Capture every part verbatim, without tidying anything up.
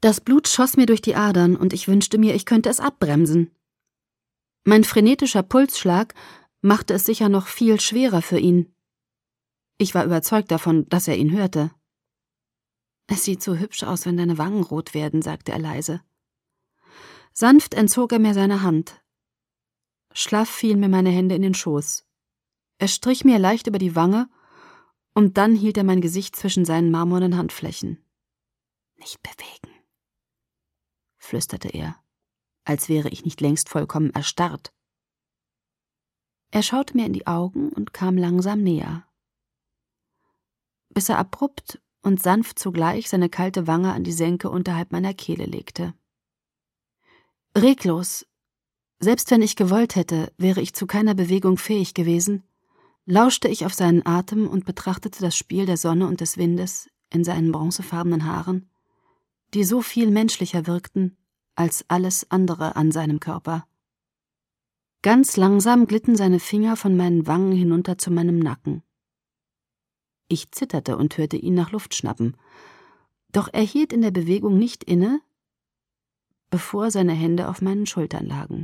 Das Blut schoss mir durch die Adern und ich wünschte mir, ich könnte es abbremsen. Mein frenetischer Pulsschlag machte es sicher noch viel schwerer für ihn. Ich war überzeugt davon, dass er ihn hörte. »Es sieht so hübsch aus, wenn deine Wangen rot werden«, sagte er leise. Sanft entzog er mir seine Hand. Schlaff fielen mir meine Hände in den Schoß. Er strich mir leicht über die Wange und dann hielt er mein Gesicht zwischen seinen marmornen Handflächen. »Nicht bewegen«, flüsterte er, als wäre ich nicht längst vollkommen erstarrt. Er schaute mir in die Augen und kam langsam näher, bis er abrupt und sanft zugleich seine kalte Wange an die Senke unterhalb meiner Kehle legte. Reglos, selbst wenn ich gewollt hätte, wäre ich zu keiner Bewegung fähig gewesen, lauschte ich auf seinen Atem und betrachtete das Spiel der Sonne und des Windes in seinen bronzefarbenen Haaren, die so viel menschlicher wirkten als alles andere an seinem Körper. Ganz langsam glitten seine Finger von meinen Wangen hinunter zu meinem Nacken. Ich zitterte und hörte ihn nach Luft schnappen, doch er hielt in der Bewegung nicht inne, bevor seine Hände auf meinen Schultern lagen.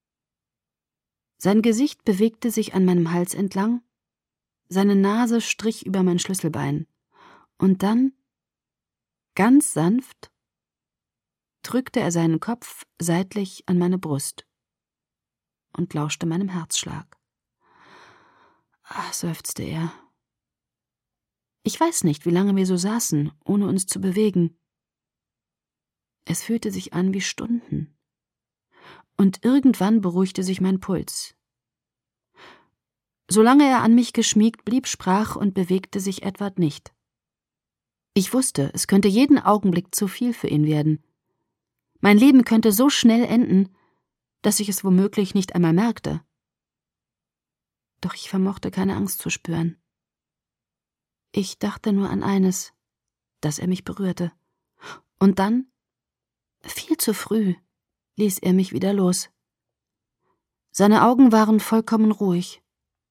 Sein Gesicht bewegte sich an meinem Hals entlang, seine Nase strich über mein Schlüsselbein, und dann, ganz sanft, drückte er seinen Kopf seitlich an meine Brust und lauschte meinem Herzschlag. »Ah«, seufzte er. Ich weiß nicht, wie lange wir so saßen, ohne uns zu bewegen. Es fühlte sich an wie Stunden. Und irgendwann beruhigte sich mein Puls. Solange er an mich geschmiegt blieb, sprach und bewegte sich Edward nicht. Ich wusste, es könnte jeden Augenblick zu viel für ihn werden. Mein Leben könnte so schnell enden, dass ich es womöglich nicht einmal merkte. Doch ich vermochte keine Angst zu spüren. Ich dachte nur an eines, dass er mich berührte. Und dann, viel zu früh, ließ er mich wieder los. Seine Augen waren vollkommen ruhig.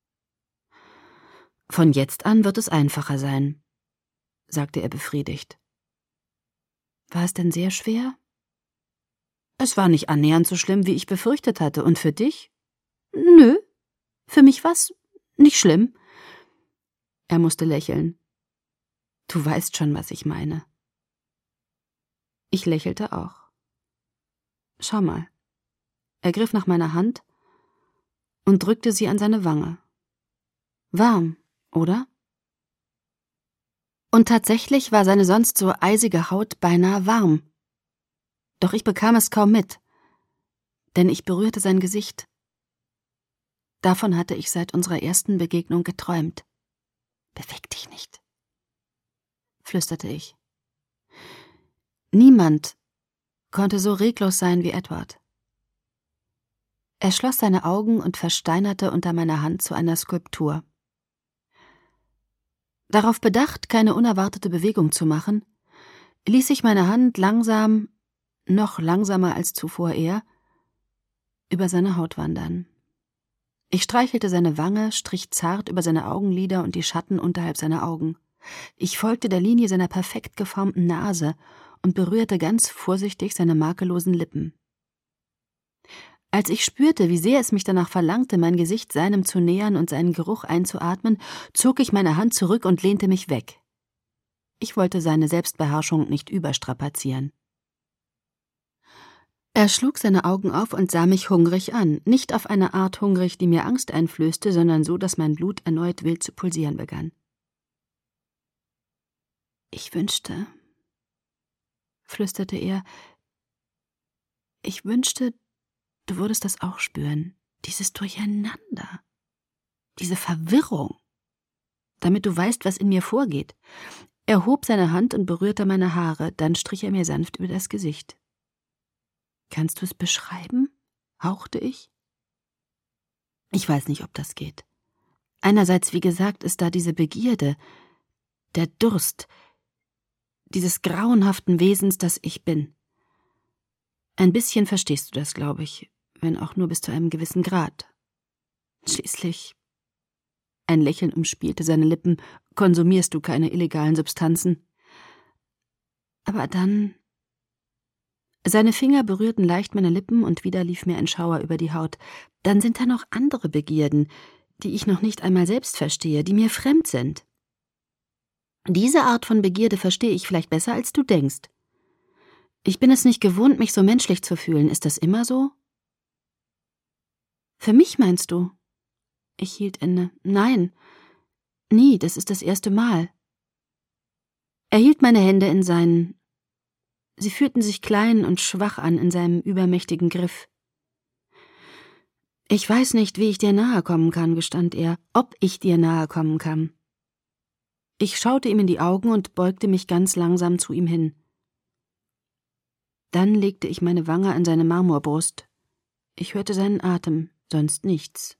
»Von jetzt an wird es einfacher sein«, sagte er befriedigt. »War es denn sehr schwer?« »Es war nicht annähernd so schlimm, wie ich befürchtet hatte. Und für dich?« »Nö, für mich war's nicht schlimm.« Er musste lächeln. »Du weißt schon, was ich meine.« Ich lächelte auch. »Schau mal.« Er griff nach meiner Hand und drückte sie an seine Wange. »Warm, oder?« Und tatsächlich war seine sonst so eisige Haut beinahe warm. Doch ich bekam es kaum mit, denn ich berührte sein Gesicht. Davon hatte ich seit unserer ersten Begegnung geträumt. »Beweg dich nicht«, flüsterte ich. Niemand konnte so reglos sein wie Edward. Er schloss seine Augen und versteinerte unter meiner Hand zu einer Skulptur. Darauf bedacht, keine unerwartete Bewegung zu machen, ließ ich meine Hand langsam, noch langsamer als zuvor er, über seine Haut wandern. Ich streichelte seine Wange, strich zart über seine Augenlider und die Schatten unterhalb seiner Augen. Ich folgte der Linie seiner perfekt geformten Nase und berührte ganz vorsichtig seine makellosen Lippen. Als ich spürte, wie sehr es mich danach verlangte, mein Gesicht seinem zu nähern und seinen Geruch einzuatmen, zog ich meine Hand zurück und lehnte mich weg. Ich wollte seine Selbstbeherrschung nicht überstrapazieren. Er schlug seine Augen auf und sah mich hungrig an, nicht auf eine Art hungrig, die mir Angst einflößte, sondern so, dass mein Blut erneut wild zu pulsieren begann. »Ich wünschte«, flüsterte er, »ich wünschte, du würdest das auch spüren, dieses Durcheinander, diese Verwirrung, damit du weißt, was in mir vorgeht.« Er hob seine Hand und berührte meine Haare, dann strich er mir sanft über das Gesicht. »Kannst du es beschreiben?« hauchte ich. Ich weiß nicht, ob das geht. Einerseits, wie gesagt, ist da diese Begierde, der Durst, dieses grauenhaften Wesens, das ich bin. Ein bisschen verstehst du das, glaube ich, wenn auch nur bis zu einem gewissen Grad. Schließlich, ein Lächeln umspielte seine Lippen, konsumierst du keine illegalen Substanzen. Aber dann Seine Finger berührten leicht meine Lippen und wieder lief mir ein Schauer über die Haut. Dann sind da noch andere Begierden, die ich noch nicht einmal selbst verstehe, die mir fremd sind. Diese Art von Begierde verstehe ich vielleicht besser, als du denkst. Ich bin es nicht gewohnt, mich so menschlich zu fühlen. Ist das immer so? Für mich meinst du? Ich hielt inne. Nein, nie, das ist das erste Mal. Er hielt meine Hände in seinen. Sie fühlten sich klein und schwach an in seinem übermächtigen Griff. Ich weiß nicht, wie ich dir nahe kommen kann, gestand er, ob ich dir nahe kommen kann. Ich schaute ihm in die Augen und beugte mich ganz langsam zu ihm hin. Dann legte ich meine Wange an seine Marmorbrust. Ich hörte seinen Atem, sonst nichts.